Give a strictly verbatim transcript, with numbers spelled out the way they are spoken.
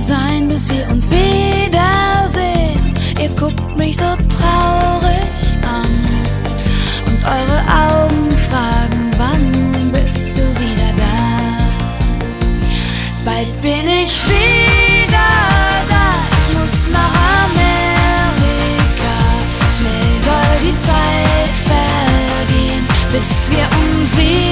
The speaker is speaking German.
sein, bis wir uns wiedersehen. Ihr guckt mich so traurig an und eure Augen fragen, wann bist du wieder da? Bald bin ich wieder da, ich muss nach Amerika. Schnell soll die Zeit vergehen, bis wir uns wieder